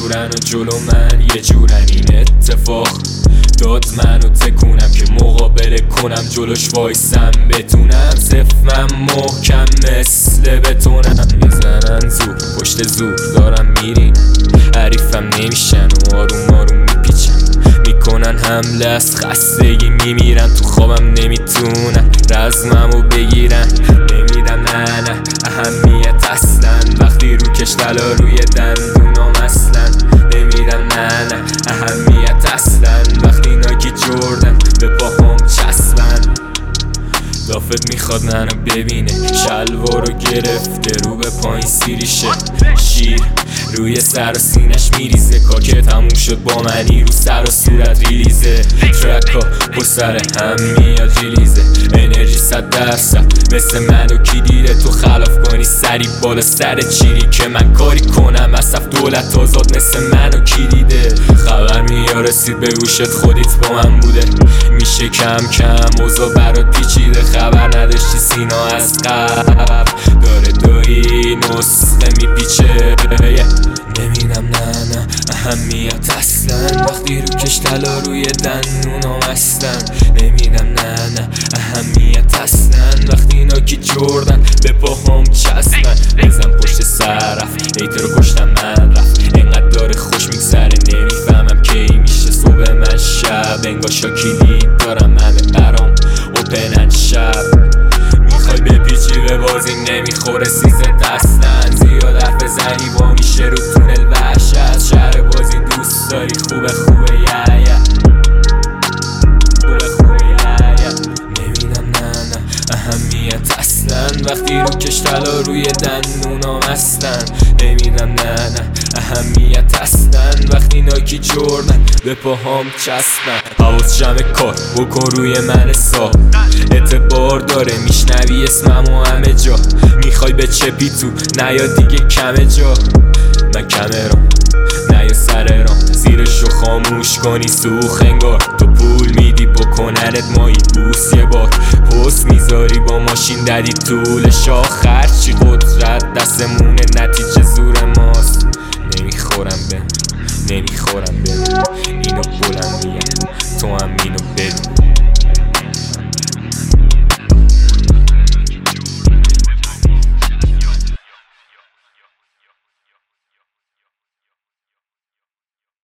دورن و جلو من یه جورن این اتفاق داد منو تکونم که مقابله کنم جلوش وایسم بتونم صف من محکم مثل بتونم میزنن زور پشت زور دارم میرین حریفم نمیشن و آروم آروم میپیچن میکنن حمله از خستگی میمیرن تو خوابم نمیتونن رزممو بگیرن نمیدم نه اهمیت اصلا وقتی رو کشتلا روی دندونام اصلا نمیدم نه اهمیت اصلا وقتی ناکی جردن به پاهم چسبن دافت میخواد منو ببینه شلوارو گرفته رو به پایین سیریشه شیر روی سر و سینش میریزه کار که تموم شد با منی رو سر و صورت ریلیزه ترک ها پر سر هم میاد ریلیزه انرژی 100% مثل منو کی دیده تو خلاف کنی سری بالا سر چیری که من کاری کنم اصف دولت آزاد مثل منو کی دیده خبر میارسید به گوشت خودیت با من بوده میشه کم کم اوضاع برات پیچیده خبر نداشتی سینا از قبل داره دوی نسخه میپیچه نمیدم نه اهمیت اصلا وقتی رو کشتلا روی دندونام اصلا نمیدم نه اهمیت اصلا وقتی اینا کی جردن به پاهم چسبن بزن پشت سر رفت ایتر رو کشتم من رفت اینقدر داره خوش میگذره نمیفهمم کی میشه صبح من شب انگار شاکیلی دارم همه برام اوپنن شب میخوای بپیچی به بازی نمیخوره سیزت اصلا زیاد حرف بزنی با میشه رو تونل وحشت شهر بازی دوست داری خوبه یه نمیدم نه اهمیت اصلا وقتی رو کشتلا روی دندونام اصلا نمیدم نه اهمیت اصلا وقتی ناکی جردن به پاهام چسبن حواس جمع کار بکن روی من حساب اعتبار داره میشنوی اسممو همه جا میخوای به چپی تو نیا دیگه کمه جا من کمرام نیا سر رام زیرشو خاموش کنی سوخ انگار تو پول میدی بکننت مایی بوس یه بار پست میذاری با ماشین دادی طول شاخ هرچی قدرت دستمونه نتیجه زور ماست نمیخورم به